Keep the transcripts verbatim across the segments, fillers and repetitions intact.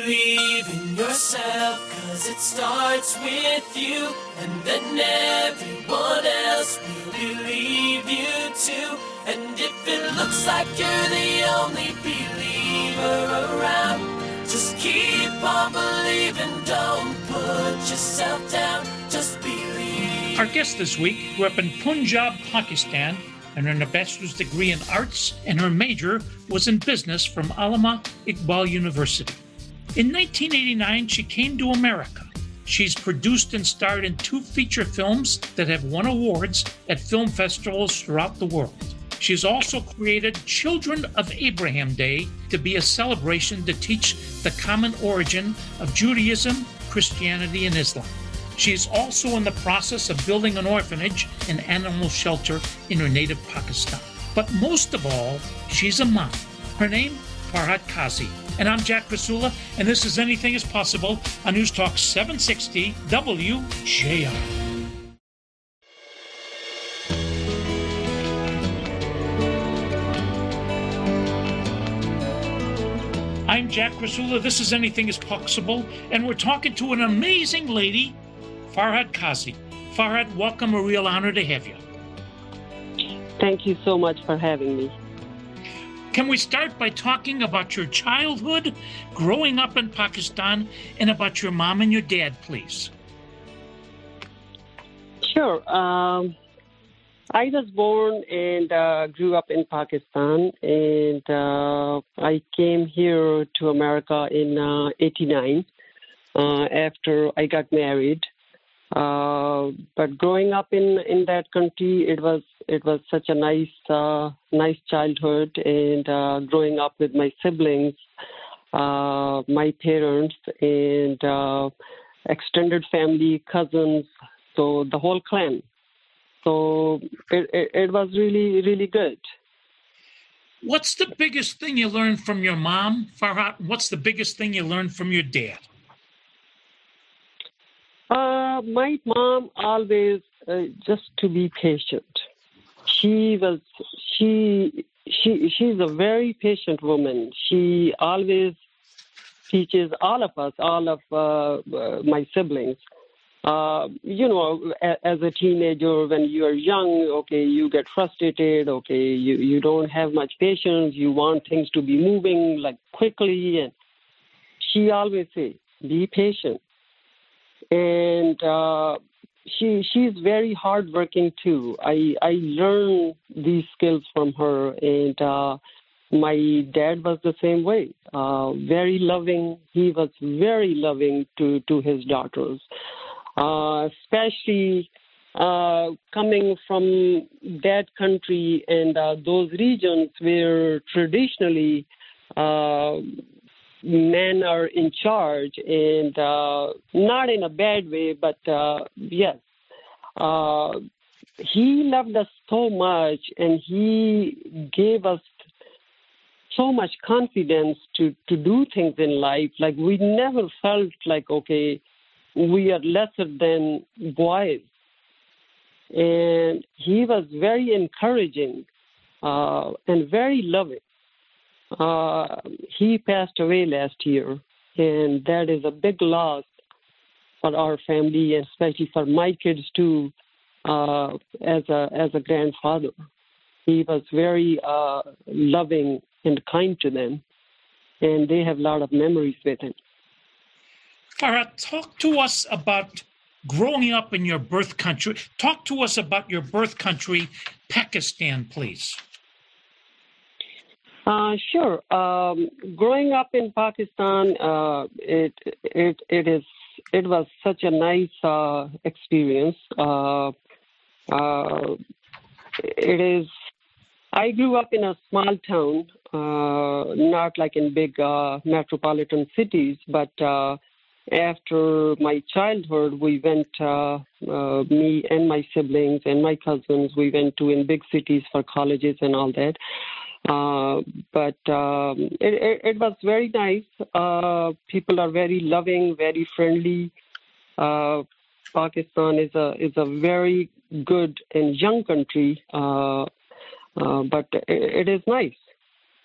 believe in yourself, cause it starts with you, and then everyone else will believe you too. And if it looks like you're the only believer around, just keep on believing, don't put yourself down, just believe. Our guest this week grew up in Punjab, Pakistan, and earned a bachelor's degree in arts, and her major was in business from Allama Iqbal University. In nineteen eighty-nine, she came to America. She's produced and starred in two feature films that have won awards at film festivals throughout the world. She's also created Children of Abraham Day to be a celebration to teach the common origin of Judaism, Christianity, and Islam. She is also in the process of building an orphanage and animal shelter in her native Pakistan. But most of all, she's a mom. Her name, Farhat Kazi. And I'm Jack Krasula, and this is Anything is Possible on News Talk seven sixty W J R. I'm Jack Krasula. This is Anything is Possible, and we're talking to an amazing lady, Farhat Kazi. Farhat, welcome. A real honor to have you. Thank you so much for having me. Can we start by talking about your childhood, growing up in Pakistan, and about your mom and your dad, please? Sure. Um, I was born and uh, grew up in Pakistan, and uh, I came here to America in uh, eighty-nine uh, after I got married. Uh, but growing up in, in that country, it was it was such a nice uh, nice childhood, and uh, growing up with my siblings, uh, my parents, and uh, extended family, cousins, so the whole clan. So it, it, it was really, really good. What's the biggest thing you learned from your mom, Farhat? What's the biggest thing you learned from your dad? Uh, my mom always uh, just to be patient. She was she she she's a very patient woman. She always teaches all of us, all of uh, uh, my siblings. Uh, you know, a, as a teenager, when you are young, okay, you get frustrated. Okay, you you don't have much patience. You want things to be moving like quickly, and she always say, "Be patient." And uh, she she's very hardworking too. I I learned these skills from her, and uh, my dad was the same way. Uh, very loving. He was very loving to to his daughters, uh, especially uh, coming from that country and uh, those regions where traditionally Uh, men are in charge, and uh, not in a bad way, but uh, yes. Uh, he loved us so much, and he gave us so much confidence to, to do things in life. Like, we never felt like, okay, we are lesser than boys. And he was very encouraging uh, and very loving. Uh, he passed away last year, and that is a big loss for our family, and especially for my kids too. Uh, as a as a grandfather, he was very uh, loving and kind to them, and they have a lot of memories with him. Farhat, talk to us about growing up in your birth country. Talk to us about your birth country, Pakistan, please. Uh, sure. Um, growing up in Pakistan, uh, it it it is it was such a nice uh, experience. Uh, uh, it is. I grew up in a small town, uh, not like in big uh, metropolitan cities, but uh, after my childhood, we went, uh, uh, me and my siblings and my cousins, we went to in big cities for colleges and all that. Uh, but um, it, it, it was very nice. Uh, people are very loving, very friendly. Uh, Pakistan is a is a very good and young country, uh, uh, but it, it is nice.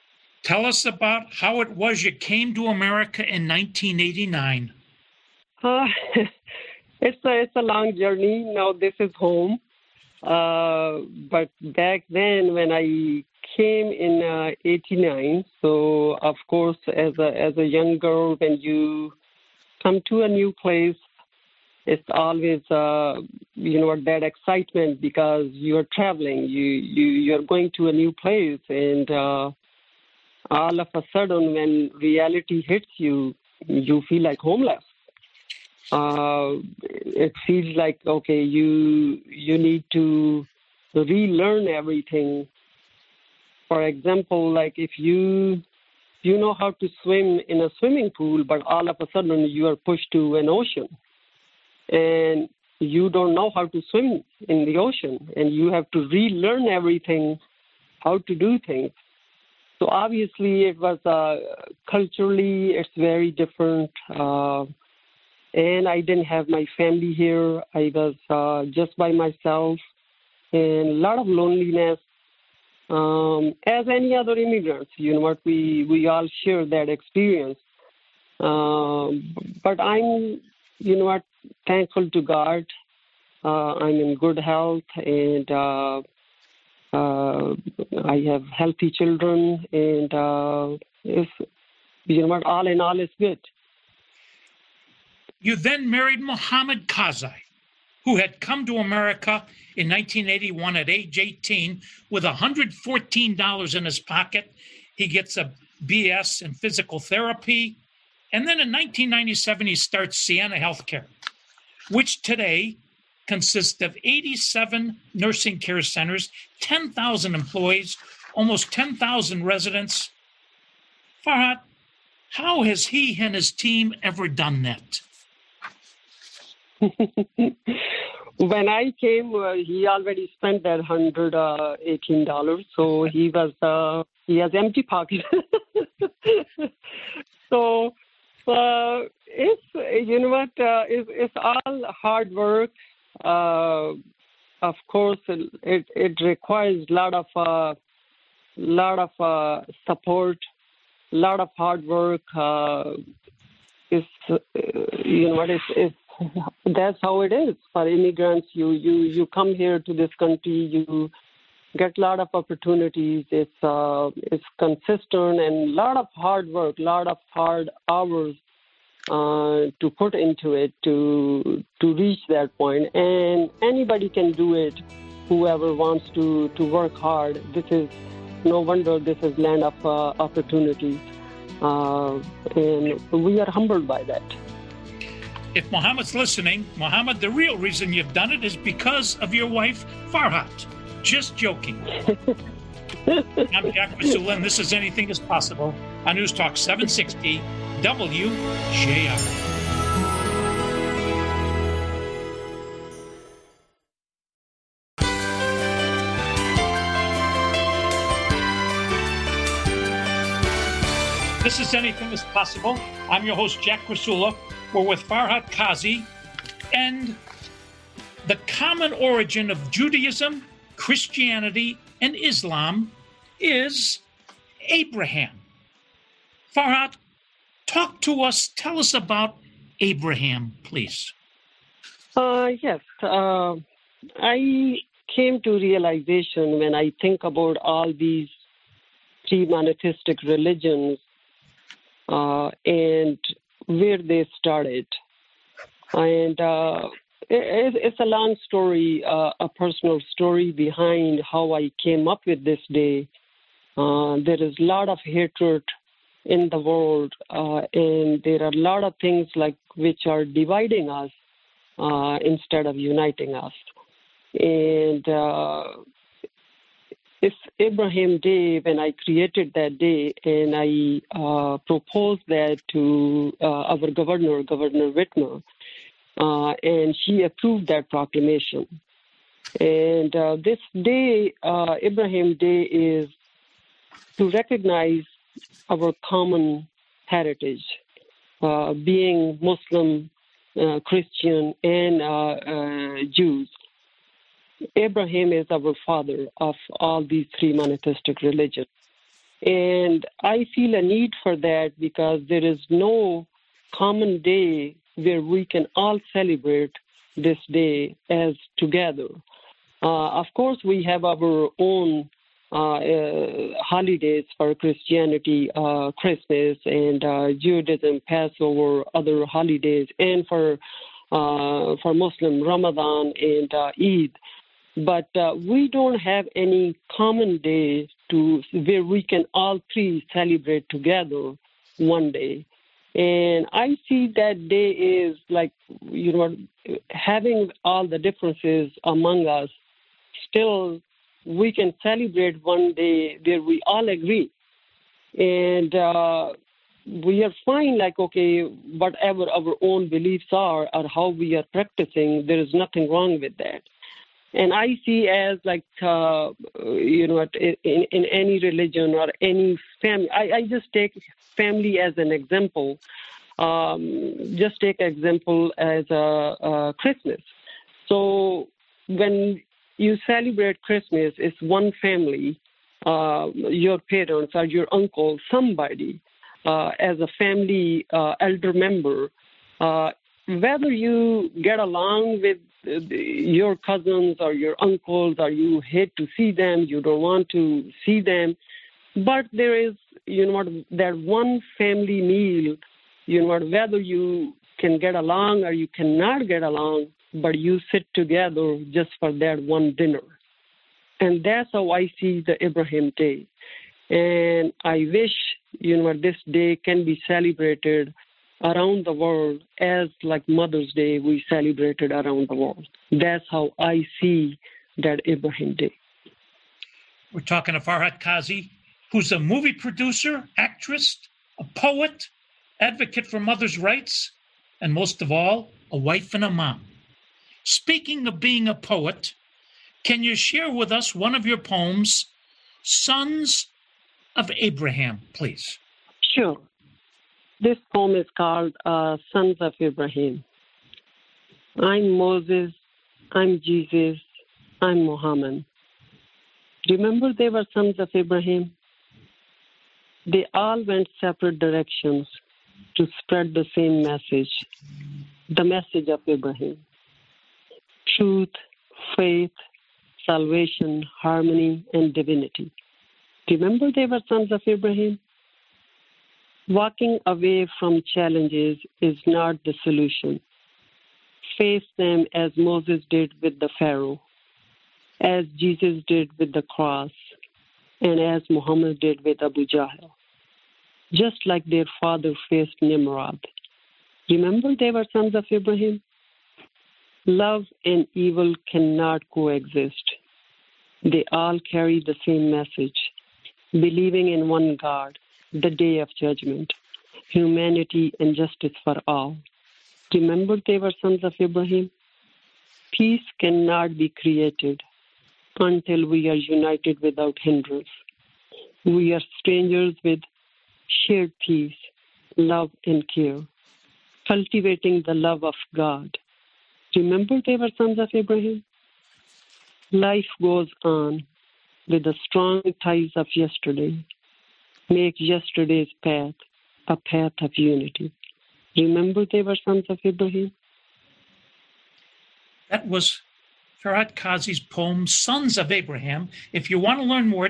Tell us about how it was you came to America in nineteen eighty-nine. Uh, it's a it's a long journey. Now this is home. Uh, but back then, when I came in uh, eighty-nine, so of course, as a as a young girl, when you come to a new place, it's always uh, you know that excitement because you're traveling, you you you're going to a new place, and uh, all of a sudden, when reality hits you, you feel like homeless. Uh, it feels like, okay, you you need to relearn everything. For example, like if you you know how to swim in a swimming pool, but all of a sudden you are pushed to an ocean, and you don't know how to swim in the ocean, and you have to relearn everything, how to do things. So obviously, it was uh, culturally, it's very different. Uh, and I didn't have my family here. I was uh, just by myself, and a lot of loneliness. Um, as any other immigrants, you know what, we, we all share that experience. Um, but I'm, you know what, thankful to God. Uh, I'm in good health, and uh, Uh, I have healthy children, and uh, if you know what, all in all is good. You then married Mohammed Kazai, who had come to America in nineteen eighty-one at age eighteen with one hundred fourteen dollars in his pocket. He gets a B S in physical therapy. And then in nineteen ninety-seven, he starts Sienna Healthcare, which today consists of eighty-seven nursing care centers, ten thousand employees, almost ten thousand residents. Farhat, how has he and his team ever done that? When I came, uh, he already spent that one hundred eighteen dollars, so he was uh, he has empty pocket. So uh, it's you know what, uh, it's, it's all hard work. Uh, of course, it, it requires a lot of uh, lot of uh, support, a lot of hard work. Uh, it's uh, you know what, it's, it's that's how it is for immigrants. You you you come here to this country, you get a lot of opportunities. It's uh, it's consistent and a lot of hard work, a lot of hard hours Uh, to put into it to to reach that point, and anybody can do it. Whoever wants to to work hard, this is no wonder this is land of uh, opportunities, uh, and we are humbled by that. If Mohammed's listening, Mohammed, the real reason you've done it is because of your wife Farhat. Just joking. I'm Jack Krasula, and this is Anything is Possible on News Talk seven sixty W J R. This is Anything is Possible. I'm your host, Jack Krasula. We're with Farhat Kazi, and the common origin of Judaism, Christianity, and Islam is Abraham. Farhat, talk to us. Tell us about Abraham, please. Uh, yes. Uh, I came to realization when I think about all these three monotheistic religions uh, and where they started. And uh, it, it's a long story, uh, a personal story behind how I came up with this day. Uh, there is a lot of hatred in the world, uh, and there are a lot of things like which are dividing us uh, instead of uniting us. And uh, it's Abraham Day when I created that day, and I uh, proposed that to uh, our governor, Governor Whitmer, uh, and she approved that proclamation. And uh, this day, uh, Abraham Day, is to recognize our common heritage, uh, being Muslim, uh, Christian, and uh, uh, Jews. Abraham is our father of all these three monotheistic religions. And I feel a need for that because there is no common day where we can all celebrate this day as together. Uh, of course, we have our own uh, uh, holidays for Christianity, uh, Christmas, and uh, Judaism, Passover, other holidays, and for uh, for Muslim, Ramadan and uh, Eid. But uh, we don't have any common day to where we can all three celebrate together one day. And I see that day is like, you know, having all the differences among us, still we can celebrate one day where we all agree. And uh, we are fine, like, okay, whatever our own beliefs are or how we are practicing, there is nothing wrong with that. And I see as like, uh, you know, in, in any religion or any family, I, I just take family as an example. Um, just take example as uh, uh, Christmas. So when you celebrate Christmas, it's one family, uh, your parents or your uncle, somebody uh, as a family uh, elder member, uh, whether you get along with your cousins or your uncles, or you hate to see them, you don't want to see them, but there is, you know what, that one family meal, you know what, whether you can get along or you cannot get along, but you sit together just for that one dinner. And that's how I see the Ibrahim Day. And I wish, you know what, this day can be celebrated around the world as like Mother's Day we celebrated around the world. That's how I see that Ibrahim Day. We're talking to Farhat Kazi, who's a movie producer, actress, a poet, advocate for mothers' rights, and most of all, a wife and a mom. Speaking of being a poet, can you share with us one of your poems, Sons of Abraham, please? Sure. This poem is called uh, Sons of Abraham. I'm Moses, I'm Jesus, I'm Muhammad. Remember they were sons of Abraham? They all went separate directions to spread the same message, the message of Abraham. Truth, faith, salvation, harmony, and divinity. Remember they were sons of Abraham? Walking away from challenges is not the solution. Face them as Moses did with the Pharaoh, as Jesus did with the cross, and as Muhammad did with Abu Jahl. Just like their father faced Nimrod. Remember they were sons of Abraham? Love and evil cannot coexist. They all carry the same message, believing in one God, the day of judgment, humanity and justice for all. Remember they were sons of Abraham? Peace cannot be created until we are united without hindrance. We are strangers with shared peace, love and care, cultivating the love of God. Remember they were sons of Abraham? Life goes on with the strong ties of yesterday. Make yesterday's path a path of unity. Remember they were sons of Abraham? That was Farhat Kazi's poem, Sons of Abraham. If you want to learn more,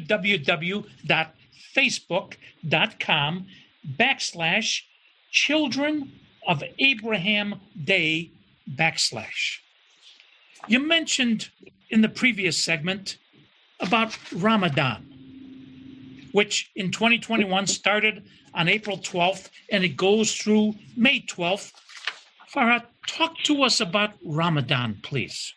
www.facebook.com backslash Children of Abraham Day backslash. You mentioned in the previous segment about Ramadan, which in twenty twenty-one started on April twelfth, and it goes through May twelfth. Farhat, talk to us about Ramadan, please.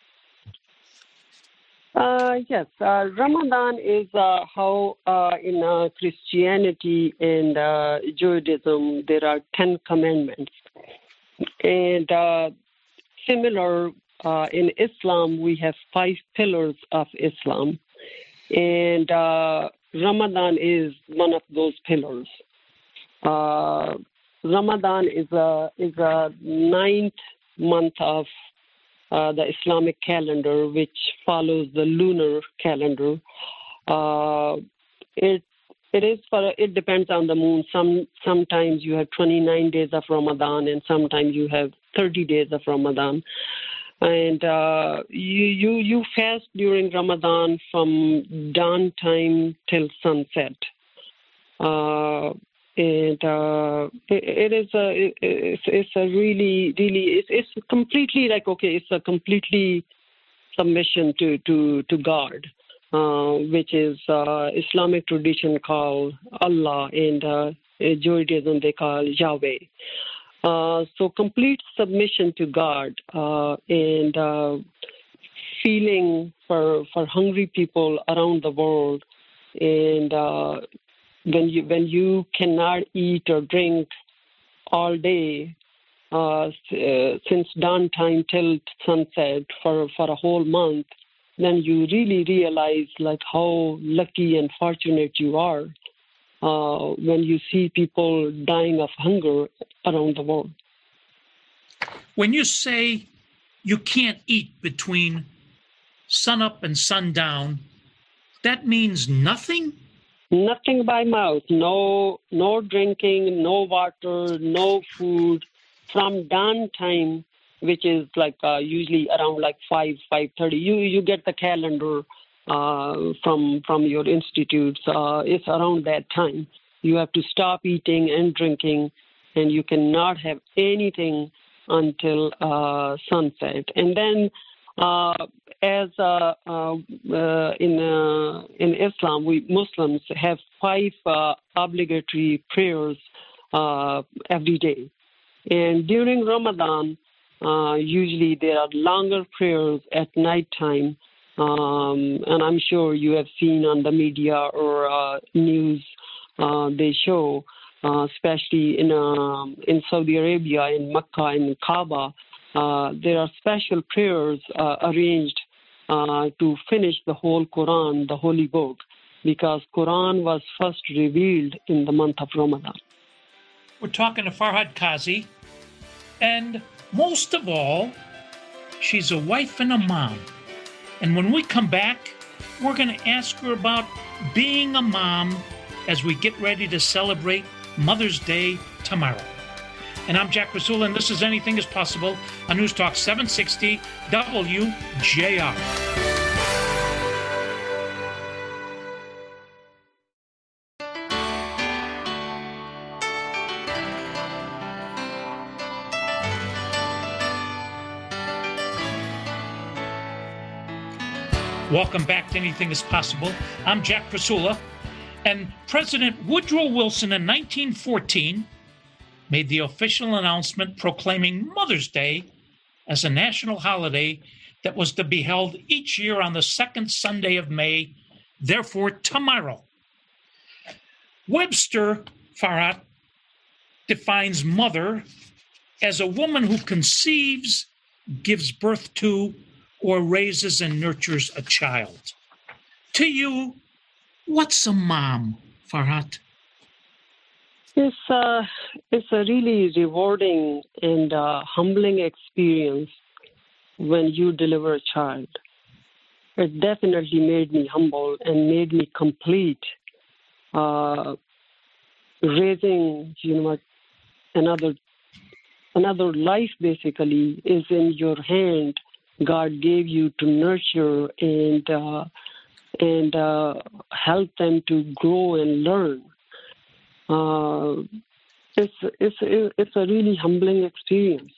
Uh, yes, uh, Ramadan is uh, how uh, in uh, Christianity and uh, Judaism there are Ten Commandments. And uh, similar uh, in Islam, we have five pillars of Islam. And uh, Ramadan is one of those pillars. Uh, Ramadan is a is a ninth month of uh, the Islamic calendar, which follows the lunar calendar. Uh, it It is for, it depends on the moon. Some Sometimes you have twenty-nine days of Ramadan, and sometimes you have thirty days of Ramadan. And uh, you, you, you fast during Ramadan from dawn time till sunset. Uh, and uh, it, it is a, it, it's, it's a really, really, it's, it's completely like, okay, it's a completely submission to, to, to God. Uh, which is uh, Islamic tradition called Allah, and uh, Judaism they call Yahweh. Uh, so complete submission to God uh, and uh, feeling for for hungry people around the world. And uh, when you when you cannot eat or drink all day uh, uh, since dawn time till sunset for, for a whole month, then you really realize like how lucky and fortunate you are uh, when you see people dying of hunger around the world. When you say you can't eat between sunup and sundown, that means nothing? Nothing by mouth. No, no drinking, no water, no food from dawn time, which is like uh, usually around like five, five thirty. You you get the calendar uh, from from your institutes. Uh, it's around that time. You have to stop eating and drinking, and you cannot have anything until uh, sunset. And then, uh, as uh, uh, uh, in uh, in Islam, we Muslims have five uh, obligatory prayers uh, every day, and during Ramadan. Uh, usually there are longer prayers at night time, um, and I'm sure you have seen on the media or uh, news uh, they show, uh, especially in uh, in Saudi Arabia, in Mecca, in Kaaba, uh, there are special prayers uh, arranged uh, to finish the whole Quran, the holy book, because Quran was first revealed in the month of Ramadan. We're talking to Farhad Qazi, and most of all, she's a wife and a mom. And when we come back, we're going to ask her about being a mom as we get ready to celebrate Mother's Day tomorrow. And I'm Jack Rasula, and this is Anything is Possible on News Talk seven sixty W J R. Welcome back to Anything is Possible. I'm Jack Prasula, and President Woodrow Wilson in nineteen fourteen made the official announcement proclaiming Mother's Day as a national holiday that was to be held each year on the second Sunday of May, therefore tomorrow. Webster, Farhat, defines mother as a woman who conceives, gives birth to, or raises and nurtures a child. To you, what's a mom, Farhat? It's, uh, it's a really rewarding and uh, humbling experience when you deliver a child. It definitely made me humble and made me complete. Uh, raising, you know, another another life basically is in your hand. God gave you to nurture and uh, and uh, help them to grow and learn. Uh, it's it's it's a really humbling experience.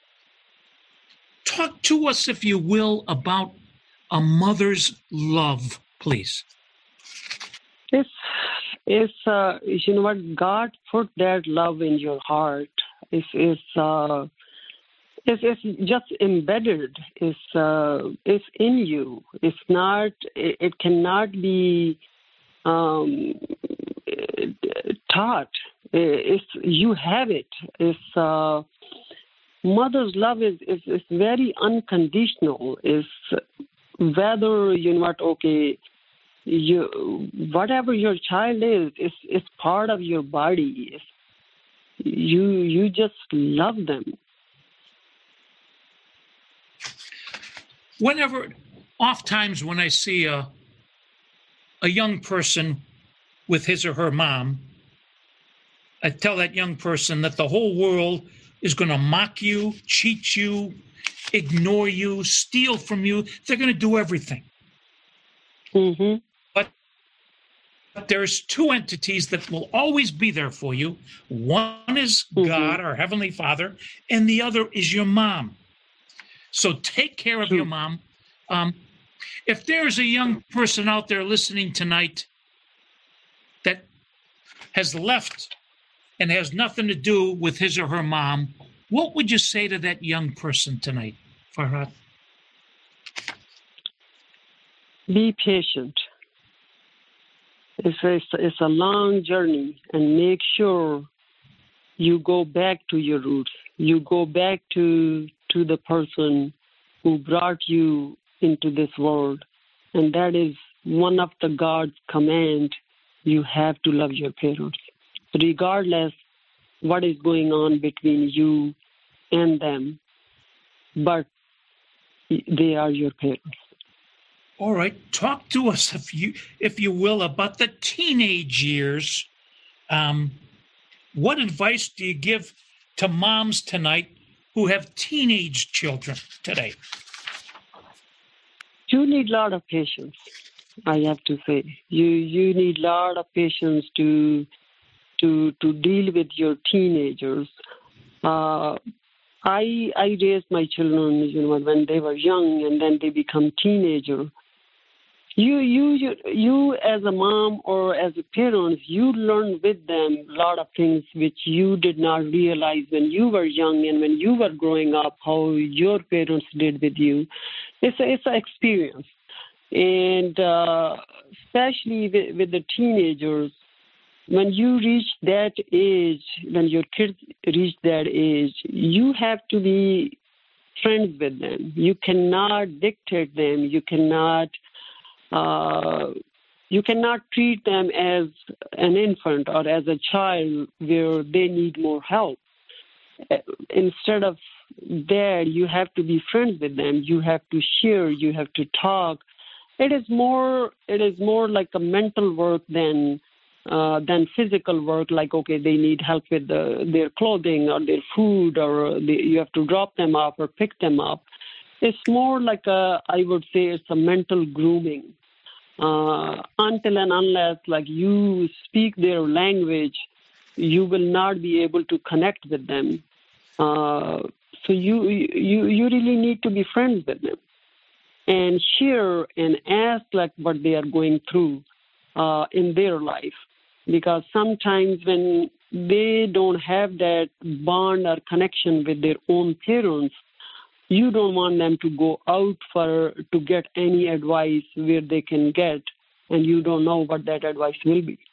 Talk to us, if you will, about a mother's love, please. It's it's uh, you know what, God put that love in your heart. It's it's uh, it's, it's just embedded. It's uh, it's in you. It's not. It, it cannot be um, taught. It's you have it. It's uh, mother's love is, is is very unconditional. It's whether you know what, okay, you whatever your child is, it's it's part of your body. It's, you you just love them. Whenever, oft times when I see a a young person with his or her mom, I tell that young person that the whole world is going to mock you, cheat you, ignore you, steal from you. They're going to do everything. Mm-hmm. But, but there's two entities that will always be there for you. One is Mm-hmm. God, our Heavenly Father, and the other is your mom. So take care of True. your mom. Um, if there's a young person out there listening tonight that has left and has nothing to do with his or her mom, what would you say to that young person tonight, Farhad? Be patient. It's a, it's a long journey, and make sure you go back to your roots. You go back to to the person who brought you into this world, and that is one of the God's command. You have to love your parents, regardless what is going on between you and them, but they are your parents. All right, talk to us, if you if you will, about the teenage years. Um, what advice do you give to moms tonight who have teenage children today? You need a lot of patience, I have to say. You you need a lot of patience to to to deal with your teenagers. Uh, I I raised my children, you know, when they were young, and then they become teenagers. You, you, you, you, as a mom or as a parent, you learn with them a lot of things which you did not realize when you were young and when you were growing up, how your parents did with you. It's a, it's an experience. And uh, especially with, with the teenagers, when you reach that age, when your kids reach that age, you have to be friends with them. You cannot dictate them. You cannot... Uh, you cannot treat them as an infant or as a child where they need more help. Instead of that, you have to be friends with them. You have to share. You have to talk. It is more. It is more like a mental work than uh, than physical work. Like, okay, they need help with the, their clothing or their food, or the, you have to drop them off or pick them up. It's more like a. I would say it's a mental grooming. Uh, until and unless, like, you speak their language, you will not be able to connect with them. Uh, so you, you you really need to be friends with them and share and ask like what they are going through uh, in their life. Because sometimes when they don't have that bond or connection with their own parents, you don't want them to go out for to get any advice where they can get, and you don't know what that advice will be.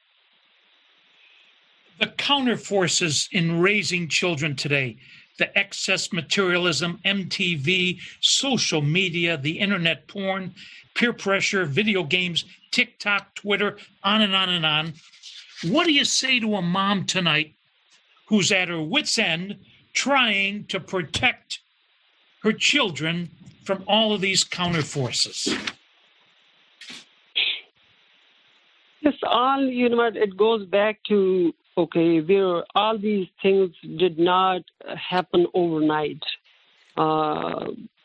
The counter forces in raising children today, the excess materialism, M T V, social media, the internet porn, peer pressure, video games, TikTok, Twitter, on and on and on. What do you say to a mom tonight who's at her wit's end trying to protect her children from all of these counter forces? It's all, you know what, it goes back to, okay, where all these things did not happen overnight. Uh,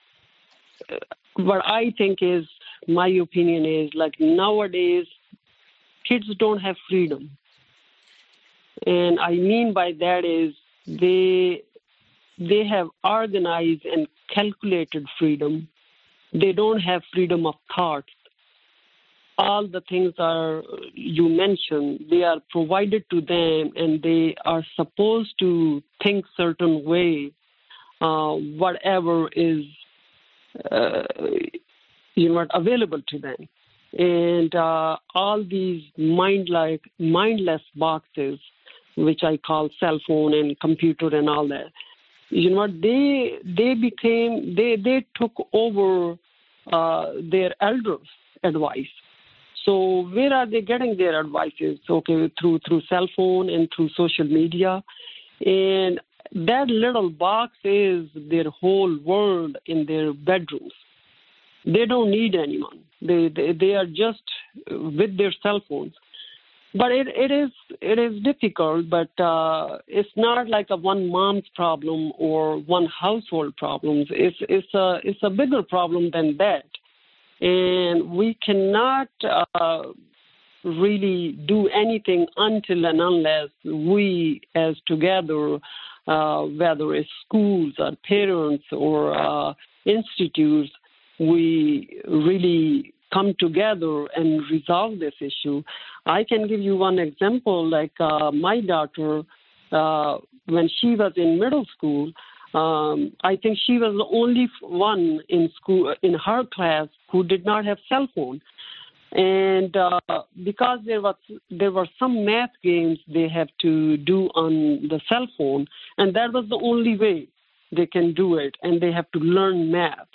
what I think is, my opinion is, like, nowadays, kids don't have freedom. And I mean by that is they they have organized and calculated freedom. They don't have freedom of thought. All the things are you mentioned, they are provided to them, and they are supposed to think certain way, uh, whatever is uh, you know available to them. And uh, all these mind-like, mindless boxes, which I call cell phone and computer and all that, you know what, they they became, they, they took over uh, their elders' advice. So where are they getting their advices? Okay, through through cell phone and through social media. And that little box is their whole world in their bedrooms. They don't need anyone. They, they, they are just with their cell phones. but it, it is it is difficult, but uh, it's not like a one mom's problem or one household problems. It's it's a it's a bigger problem than that, and we cannot uh, really do anything until and unless we, as together, uh, whether it's schools or parents or uh, institutes, we really come together and resolve this issue. I can give you one example, like uh, my daughter, uh, when she was in middle school, um, I think she was the only one in school, in her class, who did not have cell phone. And uh, because there was there were some math games they have to do on the cell phone, and that was the only way they can do it, and they have to learn math.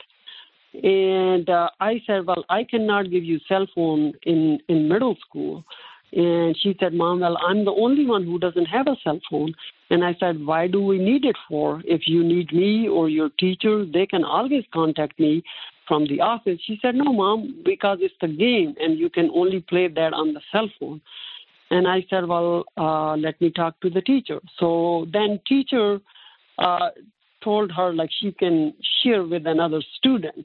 And uh, I said, well, I cannot give you cell phone in, in middle school. And she said, Mom, well, I'm the only one who doesn't have a cell phone. And I said, why do we need it for? If you need me or your teacher, they can always contact me from the office. She said, no, Mom, because it's the game and you can only play that on the cell phone. And I said, well, uh, let me talk to the teacher. So then teacher uh, told her like she can share with another student.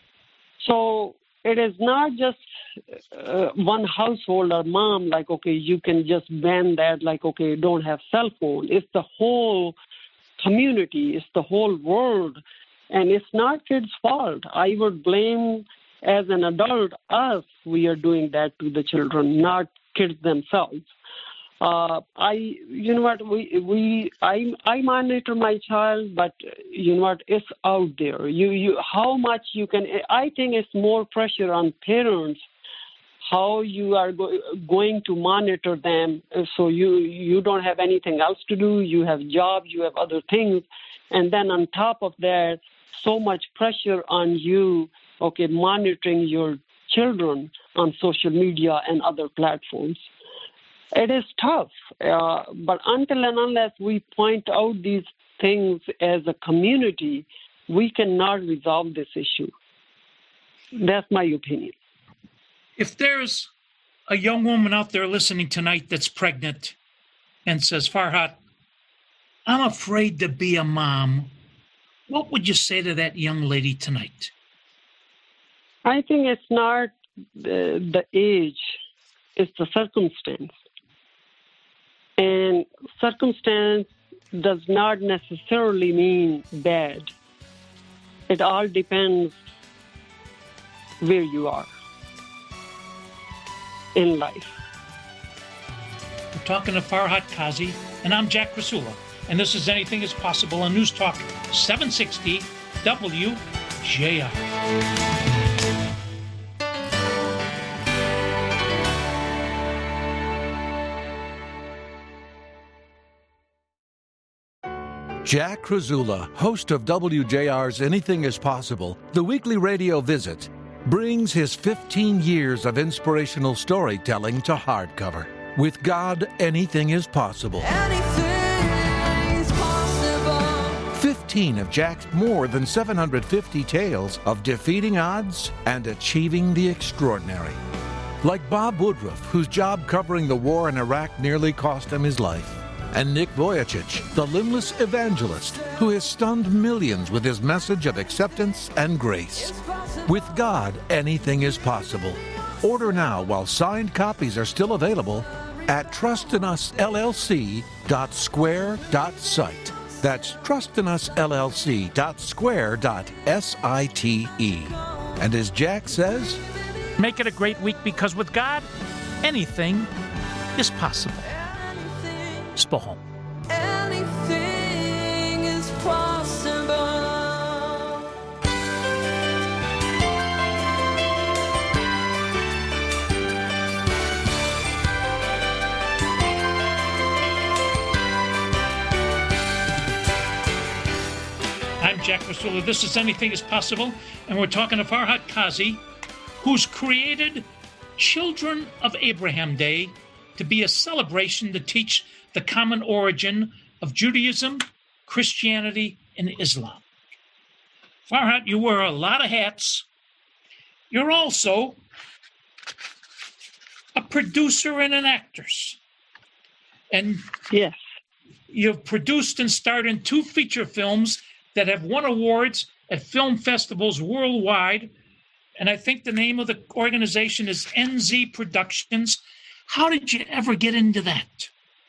So it is not just uh, one household or mom, like, okay, you can just ban that, like, okay, don't have cell phone. It's the whole community. It's the whole world. And it's not kids' fault. I would blame, as an adult, us, we are doing that to the children, not kids themselves. Uh, I, you know what, we, we, I, I monitor my child, but you know what, it's out there. You, you, how much you can, I think it's more pressure on parents, how you are go, going to monitor them. So you, you don't have anything else to do. You have jobs, you have other things. And then on top of that, so much pressure on you, okay, monitoring your children on social media and other platforms. It is tough, uh, but until and unless we point out these things as a community, we cannot resolve this issue. That's my opinion. If there's a young woman out there listening tonight that's pregnant and says, Farhat, I'm afraid to be a mom, what would you say to that young lady tonight? I think it's not the, the age, it's the circumstance. And circumstance does not necessarily mean bad. It all depends where you are in life. We're talking to Farhat Kazi, and I'm Jack Krasula, and this is Anything is Possible on News Talk seven sixty W J R. Jack Krasula, host of W J R's Anything is Possible, the weekly radio visit, brings his fifteen years of inspirational storytelling to hardcover. With God, anything is possible. Anything is possible. fifteen of Jack's more than seven hundred fifty tales of defeating odds and achieving the extraordinary. Like Bob Woodruff, whose job covering the war in Iraq nearly cost him his life. And Nick Vujicic, the limbless evangelist who has stunned millions with his message of acceptance and grace. With God, anything is possible. Order now while signed copies are still available at trust in us L L C dot square dot site. That's trust in us L L C dot square dot site. And as Jack says, make it a great week, because with God, anything is possible. Spohom. Anything is possible. I'm Jack Krasula. This is Anything is Possible, and we're talking to Farhat Kazi, who's created Children of Abraham Day to be a celebration to teach the common origin of Judaism, Christianity, and Islam. Farhat, you wear a lot of hats. You're also a producer and an actress. And Yes. you've produced and starred in two feature films that have won awards at film festivals worldwide. And I think the name of the organization is N Z Productions. How did you ever get into that?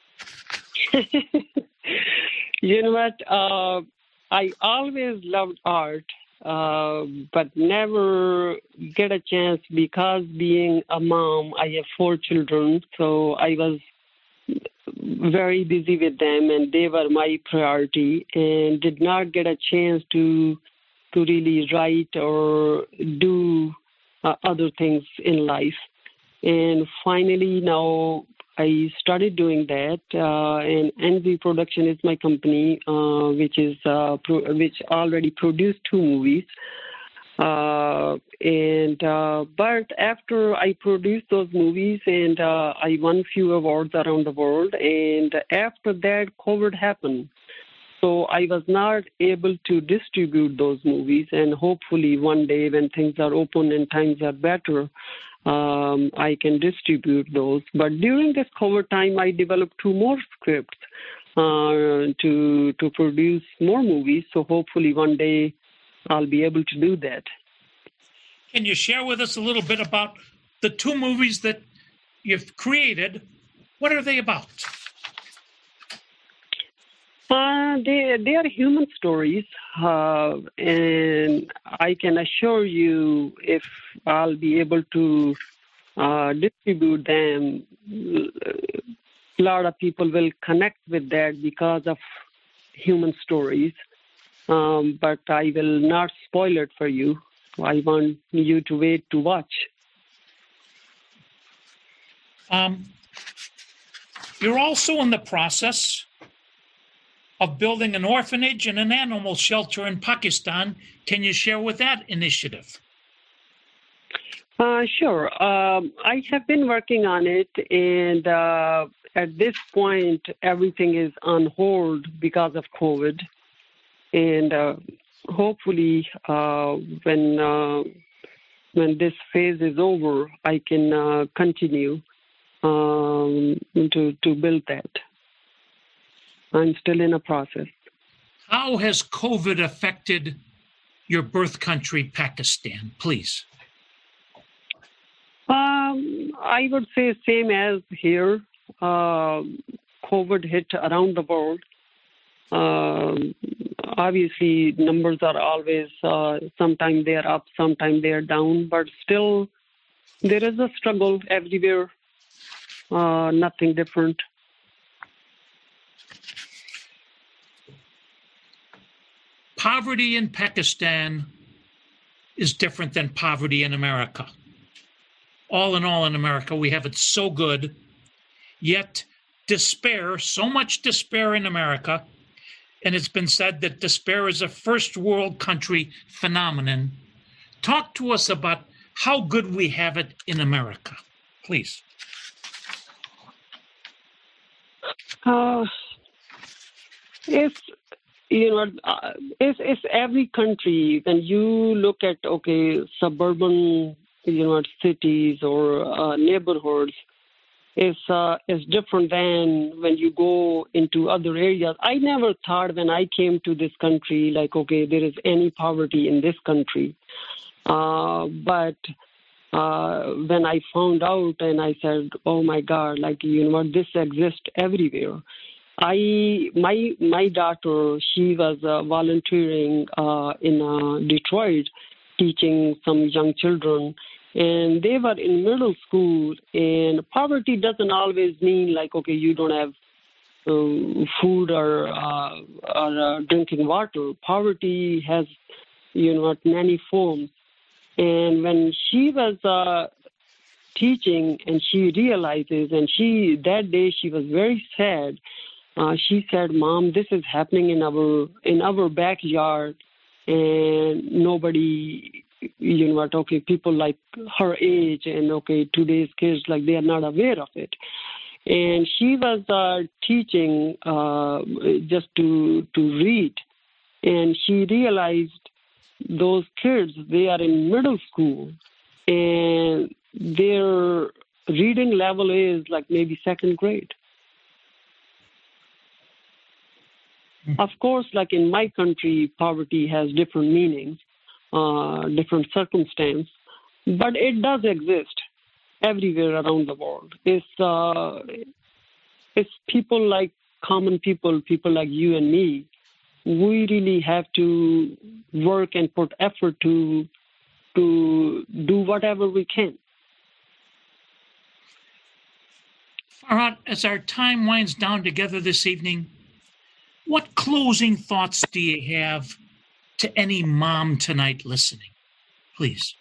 You know what? Uh, I always loved art, uh, but never get a chance because being a mom, I have four children, so I was very busy with them, and they were my priority, and did not get a chance to to really write or do uh, other things in life. And finally, now I started doing that. Uh, and N Z Production is my company, uh, which is uh, pro- which already produced two movies. Uh, and uh, but after I produced those movies, and uh, I won few awards around the world, and after that, COVID happened. So I was not able to distribute those movies, and hopefully one day when things are open and times are better, um, I can distribute those. But during this COVID time, I developed two more scripts uh, to to produce more movies. So hopefully one day I'll be able to do that. Can you share with us a little bit about the two movies that you've created? What are they about? Uh, they they are human stories, uh, and I can assure you, if I'll be able to uh, distribute them, a lot of people will connect with that because of human stories. Um, but I will not spoil it for you. I want you to wait to watch. Um, you're also in the process of building an orphanage and an animal shelter in Pakistan. Can you share with that initiative? Uh, sure. Um, I have been working on it, and uh, at this point, everything is on hold because of COVID. And uh, hopefully, uh, when uh, when this phase is over, I can uh, continue um, to to build that. I'm still in a process. How has COVID affected your birth country, Pakistan? Please. Um, I would say same as here. Uh, COVID hit around the world. Um, obviously, numbers are always, uh, sometimes they are up, sometimes they are down, but still there is a struggle everywhere, uh, nothing different. Poverty in Pakistan is different than poverty in America. All in all, in America, we have it so good, yet despair, so much despair in America, and it's been said that despair is a first world country phenomenon. Talk to us about how good we have it in America, please. Uh, if you know, uh, it's, it's every country. When you look at okay, suburban, you know, cities or uh, neighborhoods, is uh, is different than when you go into other areas. I never thought when I came to this country, like, okay, there is any poverty in this country. Uh, but uh, when I found out and I said, oh my God, like, you know what, this exists everywhere. I my my daughter, she was uh, volunteering uh, in uh, Detroit, teaching some young children. And they were in middle school, and poverty doesn't always mean like, okay, you don't have um, food or, uh, or uh, drinking water. Poverty has, you know, many forms. And when she was uh, teaching and she realizes, and she, that day she was very sad. Uh, she said, Mom, this is happening in our, in our backyard, and nobody, you know what, okay, people like her age and, okay, today's kids, like, they are not aware of it. And she was uh, teaching uh, just to to read. And she realized those kids, they are in middle school, and their reading level is like maybe second grade. Mm-hmm. Of course, like in my country, poverty has different meanings, uh, different circumstance, but it does exist everywhere around the world. It's uh, it's people like common people, people like you and me. We really have to work and put effort to to do whatever we can. Farhat, as our time winds down together this evening, what closing thoughts do you have to any mom tonight listening? Please.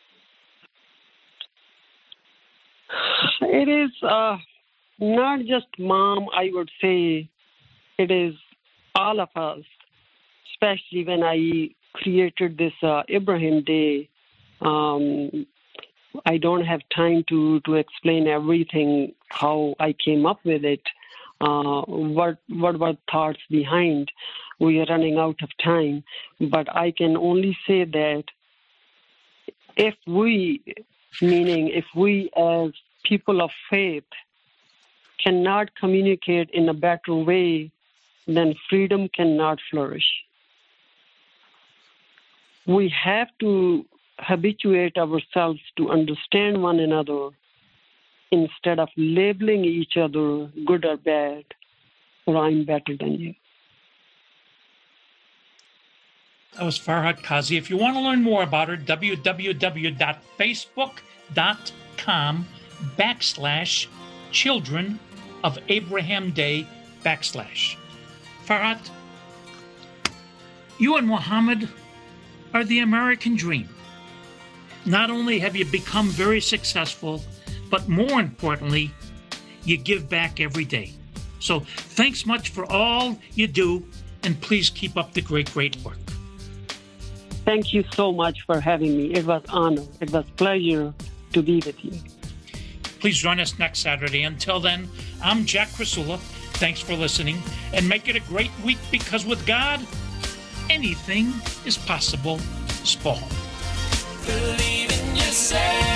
It is uh, not just mom, I would say. It is all of us, especially when I created this uh, Ibrahim Day. Um, I don't have time to, to explain everything, how I came up with it, uh, what what were thoughts behind. We are running out of time, but I can only say that if we, meaning if we as people of faith cannot communicate in a better way, then freedom cannot flourish. We have to habituate ourselves to understand one another instead of labeling each other good or bad, or I'm better than you. That was Farhat Kazi. If you want to learn more about her, www.facebook.com backslash children of Abraham Day backslash. Farhat, you and Muhammad are the American dream. Not only have you become very successful, but more importantly, you give back every day. So thanks much for all you do, and please keep up the great, great work. Thank you so much for having me. It was an honor. It was a pleasure to be with you. Please join us next Saturday. Until then, I'm Jack Krasula. Thanks for listening, and make it a great week, because with God, anything is possible. Spall. Believe in yourself.